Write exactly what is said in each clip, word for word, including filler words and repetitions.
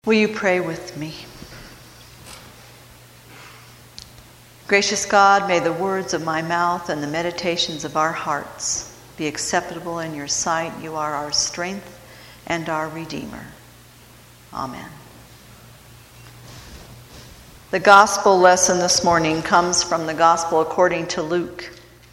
Will you pray with me? Gracious God, may the words of my mouth and the meditations of our hearts be acceptable in your sight. You are our strength and our Redeemer. Amen. The gospel lesson this morning comes from the gospel according to Luke.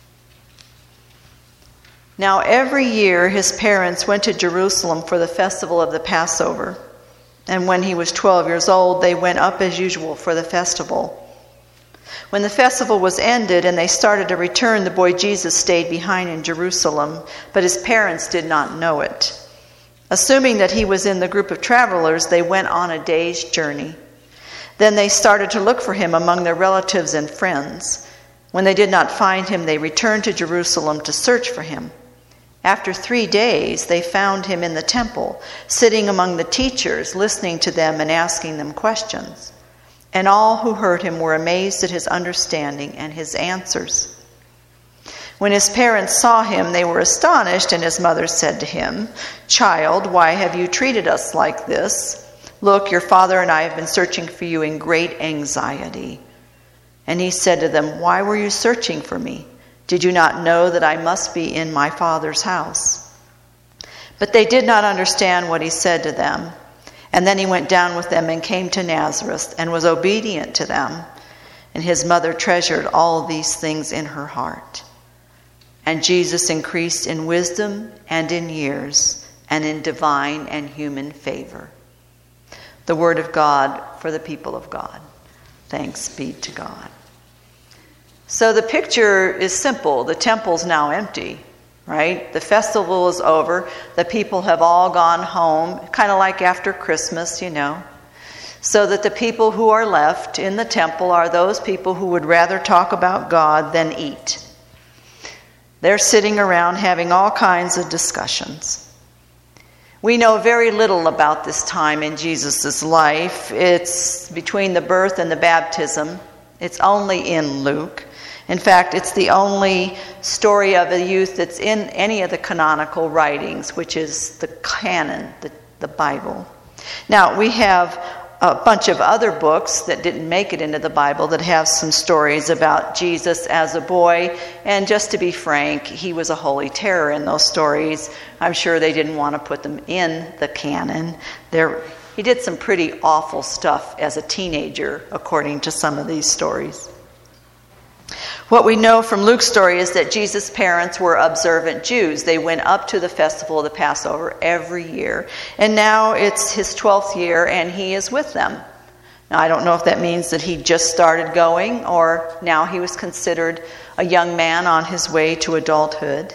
Now every year his parents went to Jerusalem for the festival of the Passover. And when he was twelve years old, they went up as usual for the festival. When the festival was ended and they started to return, the boy Jesus stayed behind in Jerusalem, but his parents did not know it. Assuming that he was in the group of travelers, they went on a day's journey. Then they started to look for him among their relatives and friends. When they did not find him, they returned to Jerusalem to search for him. After three days, they found him in the temple, sitting among the teachers, listening to them and asking them questions. And all who heard him were amazed at his understanding and his answers. When his parents saw him, they were astonished, and his mother said to him, "Child, why have you treated us like this? Look, your father and I have been searching for you in great anxiety." And he said to them, "Why were you searching for me? Did you not know that I must be in my Father's house?" But they did not understand what he said to them. And then he went down with them and came to Nazareth and was obedient to them. And his mother treasured all these things in her heart. And Jesus increased in wisdom and in years and in divine and human favor. The word of God for the people of God. Thanks be to God. So the picture is simple. The temple's now empty, right? The festival is over. The people have all gone home, kind of like after Christmas, you know. So that the people who are left in the temple are those people who would rather talk about God than eat. They're sitting around having all kinds of discussions. We know very little about this time in Jesus' life. It's between the birth and the baptism. It's only in Luke. In fact, it's the only story of a youth that's in any of the canonical writings, which is the canon, the, the Bible. Now, we have a bunch of other books that didn't make it into the Bible that have some stories about Jesus as a boy. And just to be frank, he was a holy terror in those stories. I'm sure they didn't want to put them in the canon. There, he did some pretty awful stuff as a teenager, according to some of these stories. What we know from Luke's story is that Jesus' parents were observant Jews. They went up to the festival of the Passover every year. And now it's his twelfth year and he is with them. Now, I don't know if that means that he just started going or now he was considered a young man on his way to adulthood.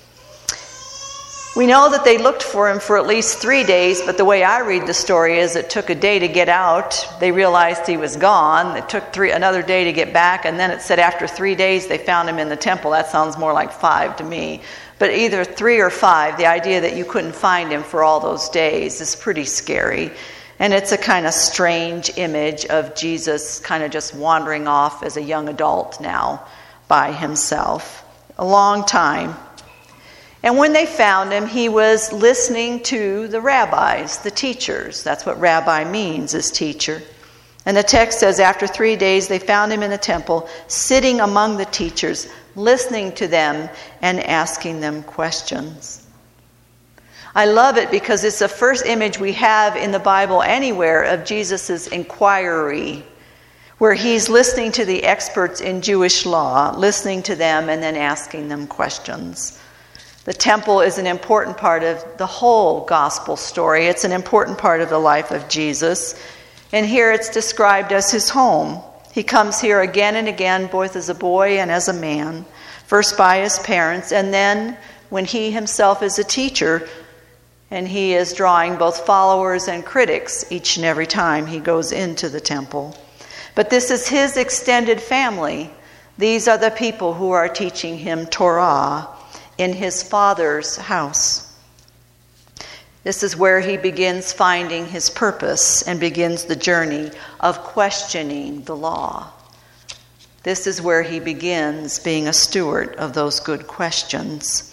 We know that they looked for him for at least three days, but the way I read the story is it took a day to get out. They realized he was gone. It took three, another day to get back, and then it said after three days they found him in the temple. That sounds more like five to me. But either three or five, the idea that you couldn't find him for all those days is pretty scary. And it's a kind of strange image of Jesus kind of just wandering off as a young adult now by himself. A long time. And when they found him, he was listening to the rabbis, the teachers. That's what rabbi means, is teacher. And the text says, after three days, they found him in the temple, sitting among the teachers, listening to them and asking them questions. I love it because it's the first image we have in the Bible anywhere of Jesus' inquiry, where he's listening to the experts in Jewish law, listening to them and then asking them questions. The temple is an important part of the whole gospel story. It's an important part of the life of Jesus. And here it's described as his home. He comes here again and again, both as a boy and as a man, first by his parents, and then when he himself is a teacher, and he is drawing both followers and critics each and every time he goes into the temple. But this is his extended family. These are the people who are teaching him Torah in his Father's house. This is where he begins finding his purpose and begins the journey of questioning the law. This is where he begins being a steward of those good questions.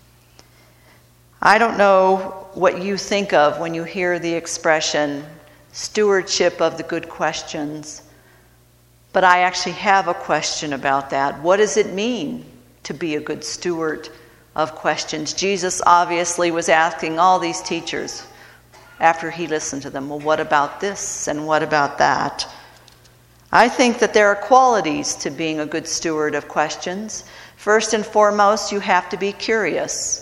I don't know what you think of when you hear the expression stewardship of the good questions. But I actually have a question about that. What does it mean to be a good steward of questions? Jesus obviously was asking all these teachers after he listened to them, well, what about this and what about that? I think that there are qualities to being a good steward of questions. First and foremost, you have to be curious.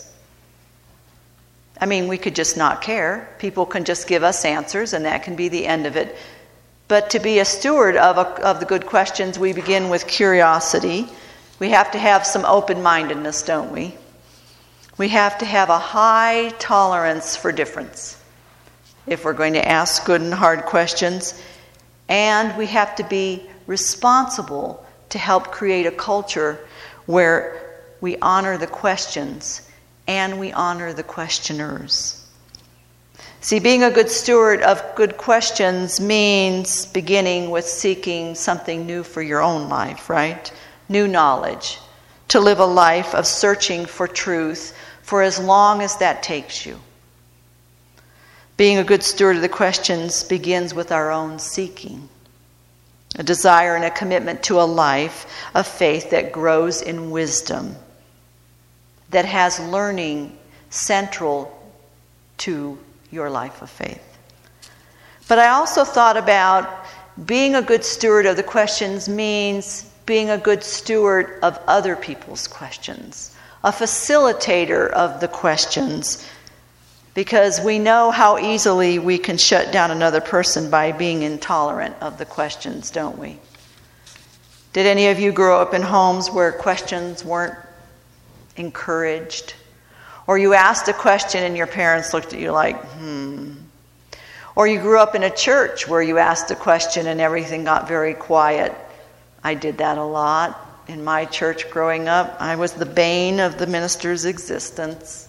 I mean, we could just not care. People can just give us answers, and that can be the end of it. But to be a steward of, a, of the good questions, we begin with curiosity. We have to have some open-mindedness, don't we? We have to have a high tolerance for difference if we're going to ask good and hard questions. And we have to be responsible to help create a culture where we honor the questions and we honor the questioners. See, being a good steward of good questions means beginning with seeking something new for your own life, right? New knowledge. To live a life of searching for truth for as long as that takes you. Being a good steward of the questions begins with our own seeking. A desire and a commitment to a life of faith that grows in wisdom, that has learning central to your life of faith. But I also thought about being a good steward of the questions means being a good steward of other people's questions, a facilitator of the questions, because we know how easily we can shut down another person by being intolerant of the questions, don't we? Did any of you grow up in homes where questions weren't encouraged? Or you asked a question and your parents looked at you like, hmm. Or you grew up in a church where you asked a question and everything got very quiet. I did that a lot. In my church growing up, I was the bane of the minister's existence.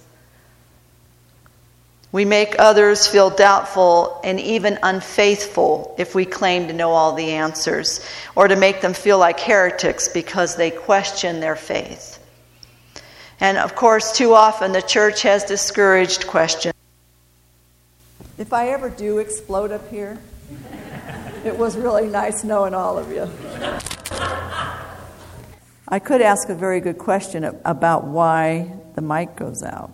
We make others feel doubtful and even unfaithful if we claim to know all the answers, or to make them feel like heretics because they question their faith. And of course, too often the church has discouraged questions. If I ever do explode up here, it was really nice knowing all of you. I could ask a very good question about why the mic goes out.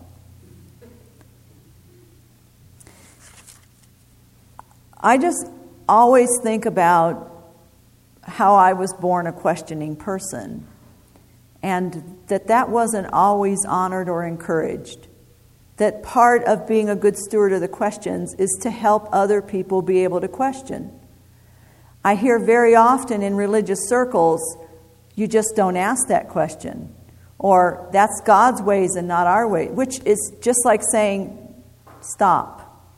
I just always think about how I was born a questioning person, and that that wasn't always honored or encouraged. That part of being a good steward of the questions is to help other people be able to question. I hear very often in religious circles, you just don't ask that question. Or, that's God's ways and not our ways, which is just like saying, stop.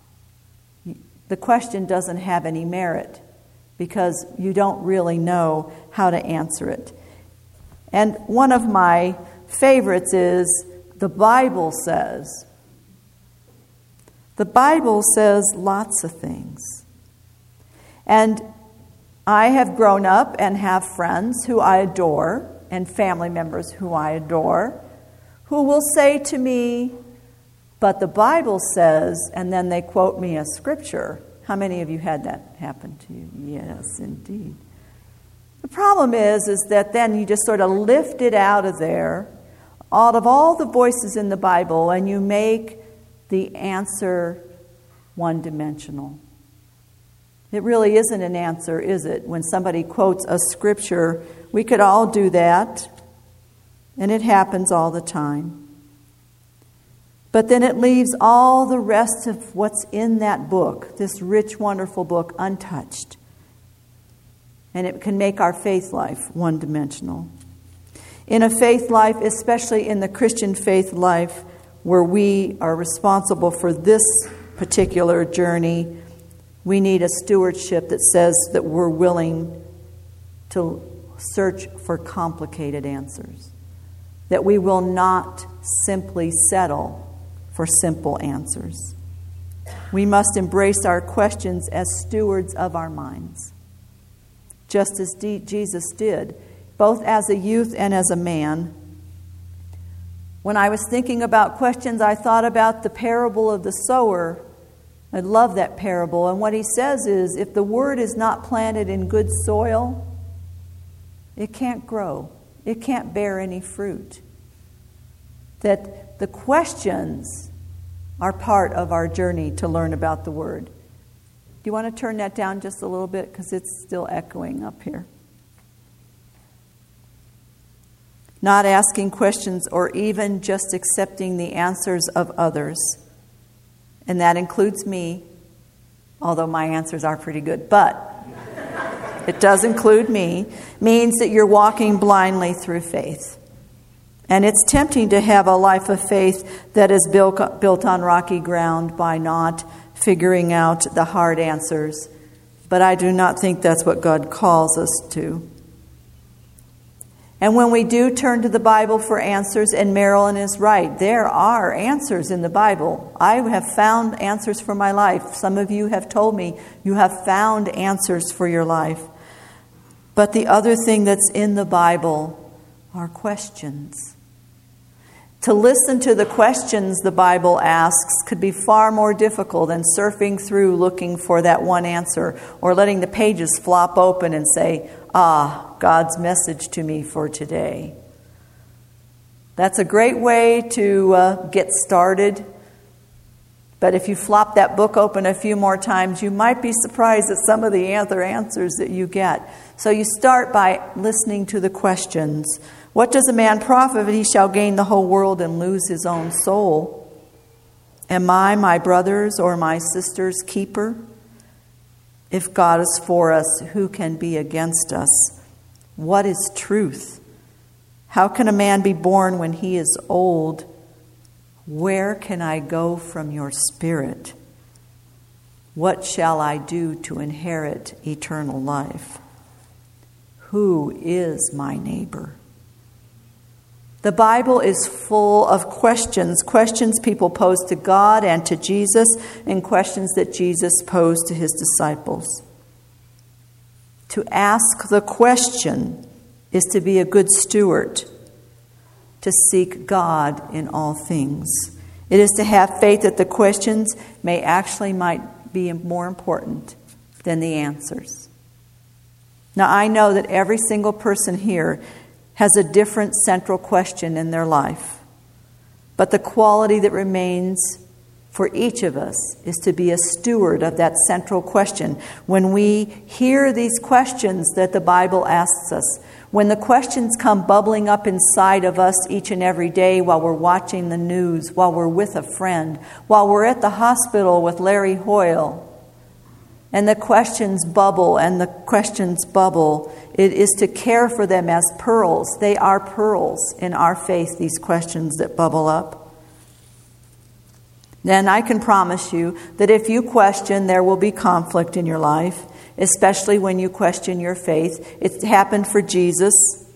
The question doesn't have any merit because you don't really know how to answer it. And one of my favorites is, the Bible says. The Bible says lots of things. And I have grown up and have friends who I adore, and family members who I adore, who will say to me, but the Bible says, and then they quote me a scripture. How many of you had that happen to you? Yes, indeed. The problem is, is that then you just sort of lift it out of there, out of all the voices in the Bible, and you make the answer one-dimensional. It really isn't an answer, is it? When somebody quotes a scripture, we could all do that, and it happens all the time. But then it leaves all the rest of what's in that book, this rich, wonderful book, untouched. And it can make our faith life one-dimensional. In a faith life, especially in the Christian faith life, where we are responsible for this particular journey, we need a stewardship that says that we're willing to search for complicated answers. That we will not simply settle for simple answers. We must embrace our questions as stewards of our minds, just as D- Jesus did, both as a youth and as a man. When I was thinking about questions, I thought about the parable of the sower I love that parable. And what he says is, if the word is not planted in good soil, it can't grow. It can't bear any fruit. That the questions are part of our journey to learn about the word. Do you want to turn that down just a little bit? Because it's still echoing up here. Not asking questions or even just accepting the answers of others. And that includes me, although my answers are pretty good. But it does include me, means that you're walking blindly through faith. And it's tempting to have a life of faith that is built, built on rocky ground by not figuring out the hard answers. But I do not think that's what God calls us to. And when we do turn to the Bible for answers, and Marilyn is right, there are answers in the Bible. I have found answers for my life. Some of you have told me you have found answers for your life. But the other thing that's in the Bible are questions. To listen to the questions the Bible asks could be far more difficult than surfing through looking for that one answer or letting the pages flop open and say, ah, God's message to me for today. That's a great way to uh, get started. But if you flop that book open a few more times, you might be surprised at some of the other answers that you get. So you start by listening to the questions. What does a man profit if he shall gain the whole world and lose his own soul? Am I my brother's or my sister's keeper? If God is for us, who can be against us? What is truth? How can a man be born when he is old? Where can I go from your spirit? What shall I do to inherit eternal life? Who is my neighbor? The Bible is full of questions, questions people pose to God and to Jesus, and questions that Jesus posed to his disciples. To ask the question is to be a good steward, to seek God in all things. It is to have faith that the questions may actually might be more important than the answers. Now, I know that every single person here has a different central question in their life. But the quality that remains for each of us is to be a steward of that central question. When we hear these questions that the Bible asks us, when the questions come bubbling up inside of us each and every day while we're watching the news, while we're with a friend, while we're at the hospital with Larry Hoyle, and the questions bubble and the questions bubble, it is to care for them as pearls. They are pearls in our faith, these questions that bubble up. Then I can promise you that if you question, there will be conflict in your life, especially when you question your faith. It happened for Jesus.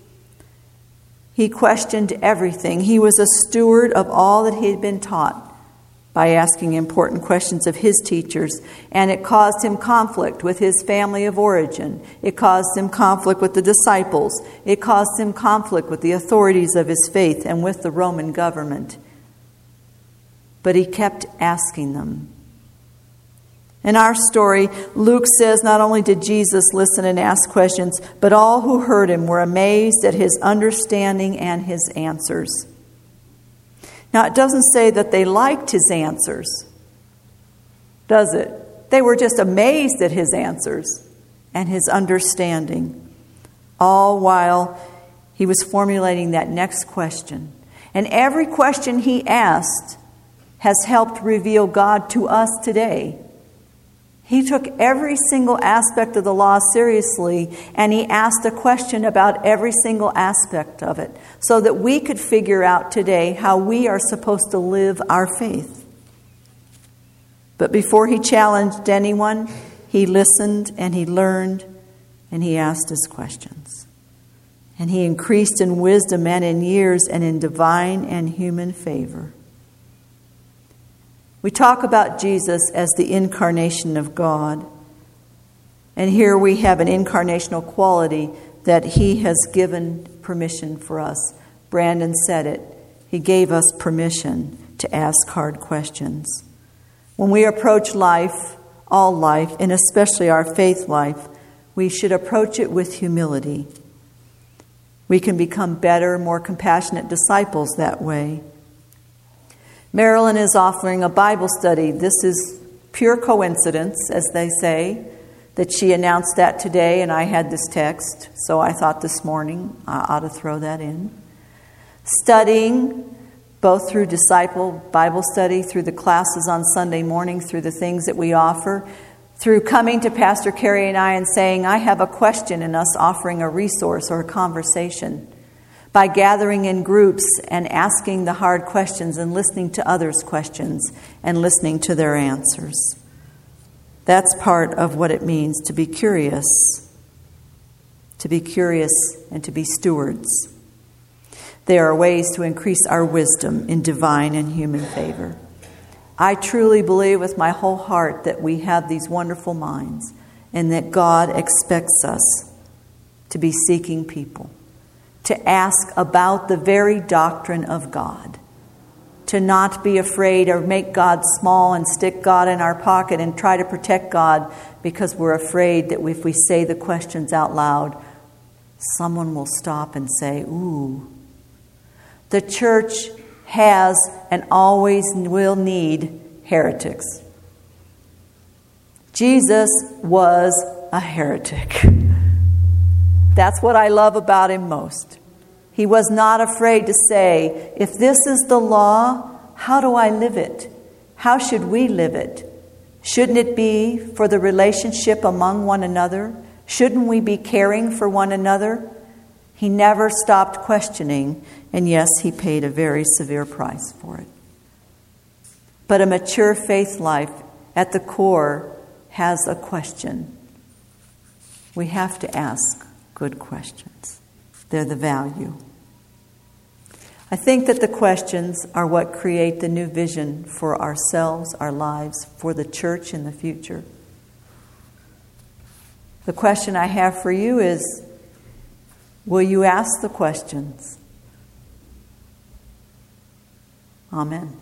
He questioned everything. He was a steward of all that he had been taught by asking important questions of his teachers, and it caused him conflict with his family of origin. It caused him conflict with the disciples. It caused him conflict with the authorities of his faith and with the Roman government. But he kept asking them. In our story, Luke says not only did Jesus listen and ask questions, but all who heard him were amazed at his understanding and his answers. Now, it doesn't say that they liked his answers, does it? They were just amazed at his answers and his understanding, all while he was formulating that next question. And every question he asked has helped reveal God to us today. He took every single aspect of the law seriously, and he asked a question about every single aspect of it so that we could figure out today how we are supposed to live our faith. But before he challenged anyone, he listened and he learned and he asked his questions. And he increased in wisdom and in years and in divine and human favor. We talk about Jesus as the incarnation of God. And here we have an incarnational quality that he has given permission for us. Brandon said it. He gave us permission to ask hard questions. When we approach life, all life, and especially our faith life, we should approach it with humility. We can become better, more compassionate disciples that way. Marilyn is offering a Bible study. This is pure coincidence, as they say, that she announced that today, and I had this text, so I thought this morning I ought to throw that in. Studying, both through disciple Bible study, through the classes on Sunday morning, through the things that we offer, through coming to Pastor Carrie and I and saying, I have a question, and us offering a resource or a conversation, by gathering in groups and asking the hard questions and listening to others' questions and listening to their answers. That's part of what it means to be curious, to be curious and to be stewards. There are ways to increase our wisdom in divine and human favor. I truly believe with my whole heart that we have these wonderful minds and that God expects us to be seeking people, to ask about the very doctrine of God, to not be afraid or make God small and stick God in our pocket and try to protect God because we're afraid that if we say the questions out loud, someone will stop and say, ooh. The church has and always will need heretics. Jesus was a heretic. That's what I love about him most. He was not afraid to say, if this is the law, how do I live it? How should we live it? Shouldn't it be for the relationship among one another? Shouldn't we be caring for one another? He never stopped questioning, and yes, he paid a very severe price for it. But a mature faith life at the core has a question. We have to ask good questions. They're the value. I think that the questions are what create the new vision for ourselves, our lives, for the church in the future. The question I have for you is, will you ask the questions? Amen.